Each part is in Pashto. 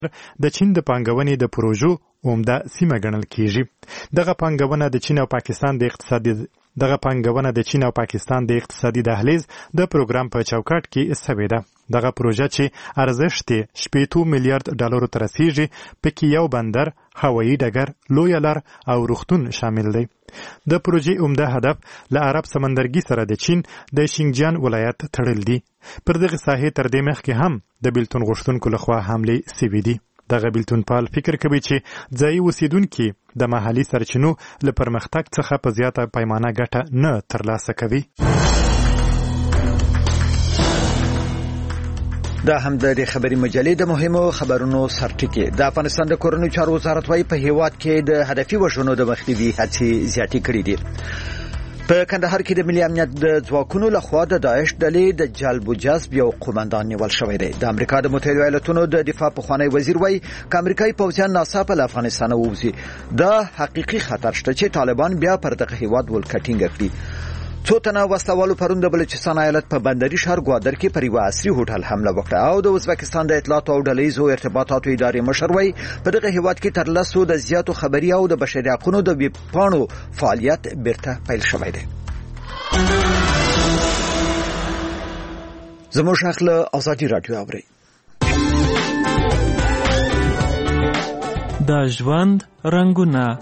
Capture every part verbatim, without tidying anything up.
د چین د پانګونې د پروژو عمده سیمه ګڼل کیږي. دغه پانګونه د چین او پاکستان د اقتصادي دغه پانګونه د چین او پاکستان د اقتصادي دهلیز د پروګرام په چوکاټ کې سوې ده. دغه پروژه چې ارزښت یې شپېته میلیارډ ډالرو ته رسیږي، پکې یو بندر، هوایي ډګر، لویه لار او روغتون شامل دی. د پروژې عمده هدف له عرب سمندرګي سره د چین د شینجیان ولایت تړل دي. پر دغه ساحې تر دې مخکې هم د بیلتون غوښتونکو لخوا حملې سوي دي. دغه بیلتون پال فکر کوي چې ځایي اوسیدونکي د محلي سرچینو له پرمختګ څخه په زیاته پیمانه ګټه نه ترلاسه کوي. دا هم د خبري مجلې د مهمو خبرونو سرټکی. د افغانستان د کورنیو چارو وزارت وايي په هیواد کې د هدفي وژنو د مخنیوي هڅې زیاتې کړې دي. په کندهار کې د ملي امنیت د ځواکونو لخوا د داعش ډلې د جلب و جذب یو قومندان نیول شوی دی. د امریکا د متحده ایالاتونو د دفاع پخوانی وزیر وايي ک امریکایي پوځیان ناڅاپه له افغانستان ووځي دا حقيقي خطر شته چې طالبان بیا پر دغه هیواد ولکټینګ کړي. څو تنه وسلوالو پرون د بلوچستان ایالت په بندري ښار ګوادر کې پر یو عصري هوټل حمله وکړه او د ازبکستان د اطلاعاتو او ډلهیزو ارتباطاتو ادارې مشر وايي په دغه هیواد کې تر لسو د زیاتو خبري او د بشري حقوقو د ویبپاڼو فعالیت بیرته پیل شوی دی. زموږ شخله ازادي رادیو اوري. د ژوند رنگونه.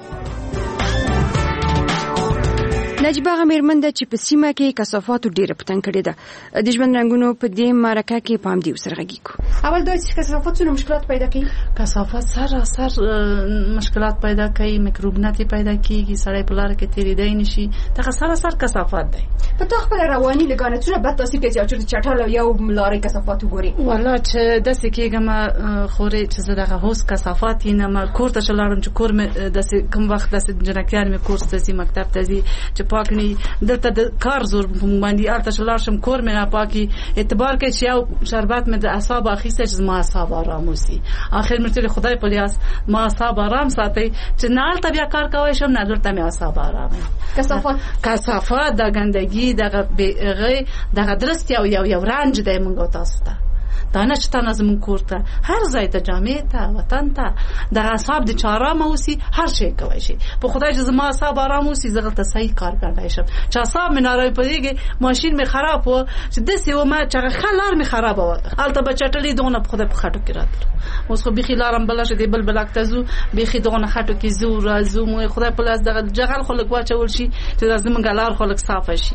نجیبه غمیرمن ده چې په سیمه کې کثافاتو ډیره پتن کړې ده. د ژوند رنگونو په دې مرکه کې پام دی وسره غږی کو. اول دوی چې کثافاتونو مشکلات پیدا کوي، کثافات سر سر مشکلات پیدا کوي، میکروبونه پیدا کیږي، سړی په لار کې تیریدای نشي. دغه سر سر کثافات دی. په تو خپل رواني لګانتونه بد تاسو کې چې چټاله یو لارې کثافات وګوري. والله چې داسې کېږم خوري چې زه دغه هوس کثافات نه ما کور ته شلارم چې کور مې داسې کوم وخت داسې جنکیان مې کورس ته سي مکتب ته زی چې پاکني دلته د کار زور باندې الته شلار شم کور مې نه پاکي اعتبار کې چې یو شربت مې د اعصاب اخیسته چې ما اعصاب آرام وسی. اخر مې خدای په لیاس ما اعصاب آرام ساتي چې نه تل بیا کار کوي شم نه دلته مې اعصاب آرام. کثافات کثافات د ګندګي دغه بیغه دغه درست یو یو یو رنج دی مونږ تاسو ته دا نه چې تاسو زمون کور ته هر ځای ته جامې ته وطن ته د اعصاب د چارام اوسي هر شي کوي شي په خدای چې زما اعصاب آرام اوسي زغل ته صحیح کار کوي شم چې اعصاب مې نارای پدېږي ماشين مې خراب و چې د سی و ما چې خلار مې خراب و الته بچټلې دونه په خدای په خټو کې راتل اوس خو بيخي لارم بل شه دی بل بلک تزو بيخي دونه خټو کې زو رازو مې خدای په لاس دغه جغل خلک واچول شي چې زمونږ لار خلک صاف شي.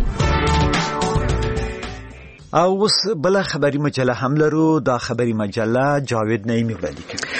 او اوس بل خبري مجله هم لرو. دا خبري مجله جاوید نعیمی ولیکي.